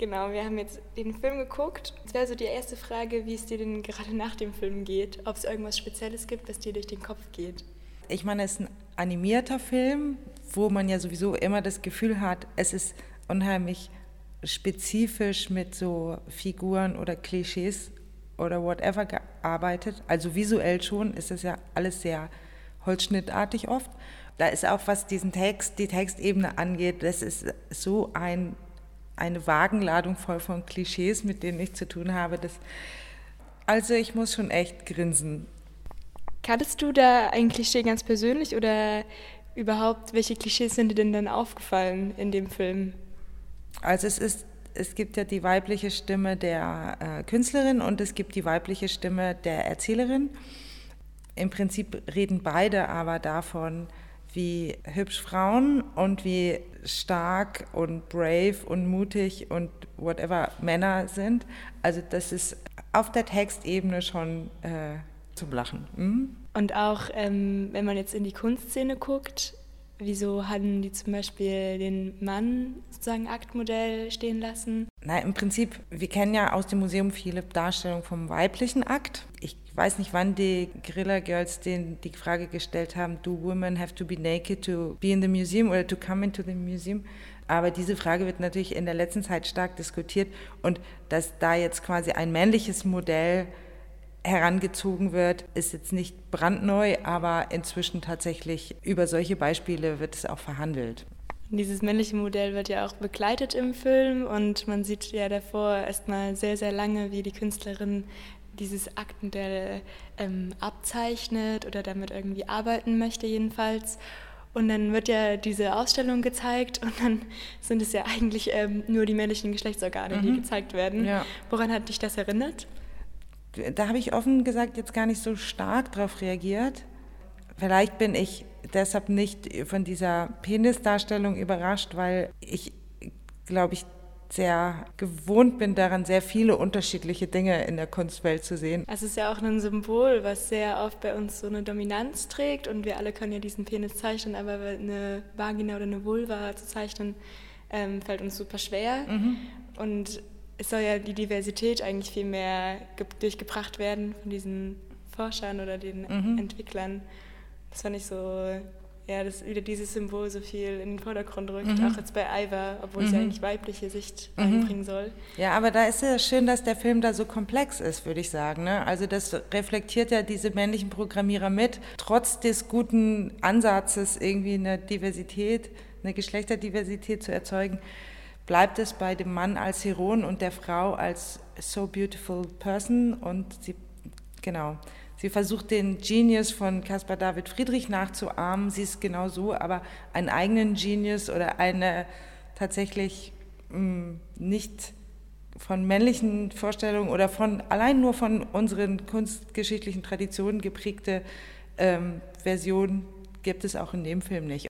Genau, wir haben jetzt den Film geguckt. Es wäre so die erste Frage, wie es dir denn gerade nach dem Film geht. Ob es irgendwas Spezielles gibt, was dir durch den Kopf geht. Ich meine, es ist ein animierter Film, wo man ja sowieso immer das Gefühl hat, es ist unheimlich spezifisch mit so Figuren oder Klischees oder whatever gearbeitet. Also visuell schon ist es ja alles sehr holzschnittartig oft. Da ist auch, was die Textebene angeht, das ist so eine Wagenladung voll von Klischees, mit denen ich zu tun habe. Also ich muss schon echt grinsen. Kanntest du da ein Klischee ganz persönlich oder überhaupt, welche Klischees sind dir denn dann aufgefallen in dem Film? Also es gibt ja die weibliche Stimme der Künstlerin und es gibt die weibliche Stimme der Erzählerin. Im Prinzip reden beide aber davon, wie hübsch Frauen und wie stark und brave und mutig und whatever Männer sind. Also das ist auf der Textebene schon zum Lachen. Und auch, wenn man jetzt in die Kunstszene guckt, wieso haben die zum Beispiel den Mann sozusagen Aktmodell stehen lassen? Na, im Prinzip, wir kennen ja aus dem Museum viele Darstellungen vom weiblichen Akt. Ich weiß nicht, wann die Guerilla Girls denen die Frage gestellt haben, do women have to be naked to be in the museum oder to come into the museum? Aber diese Frage wird natürlich in der letzten Zeit stark diskutiert und dass da jetzt quasi ein männliches Modell herangezogen wird, ist jetzt nicht brandneu, aber inzwischen tatsächlich über solche Beispiele wird es auch verhandelt. Dieses männliche Modell wird ja auch begleitet im Film und man sieht ja davor erstmal sehr, sehr lange, wie die Künstlerin dieses Aktmodell abzeichnet oder damit irgendwie arbeiten möchte jedenfalls. Und dann wird ja diese Ausstellung gezeigt und dann sind es ja eigentlich nur die männlichen Geschlechtsorgane, die gezeigt werden. Ja. Woran hat dich das erinnert? Da habe ich offen gesagt jetzt gar nicht so stark drauf reagiert. Vielleicht bin ich deshalb nicht von dieser Penisdarstellung überrascht, weil ich, glaube ich, sehr gewohnt bin daran, sehr viele unterschiedliche Dinge in der Kunstwelt zu sehen. Es ist ja auch ein Symbol, was sehr oft bei uns so eine Dominanz trägt und wir alle können ja diesen Penis zeichnen, aber eine Vagina oder eine Vulva zu zeichnen, fällt uns super schwer. Und es soll ja die Diversität eigentlich viel mehr durchgebracht werden von diesen Forschern oder den Entwicklern. Das fand ich so, ja, dass wieder dieses Symbol so viel in den Vordergrund rückt, auch jetzt bei Aiva, obwohl sie eigentlich weibliche Sicht einbringen soll. Ja, aber da ist ja schön, dass der Film da so komplex ist, würde ich sagen. Ne? Also das reflektiert ja diese männlichen Programmierer mit, trotz des guten Ansatzes, irgendwie eine Diversität, eine Geschlechterdiversität zu erzeugen, bleibt es bei dem Mann als Heron und der Frau als so beautiful person und sie versucht den Genius von Caspar David Friedrich nachzuahmen, sie ist genau so, aber einen eigenen Genius oder eine tatsächlich nicht von männlichen Vorstellungen oder allein nur von unseren kunstgeschichtlichen Traditionen geprägte Version gibt es auch in dem Film nicht.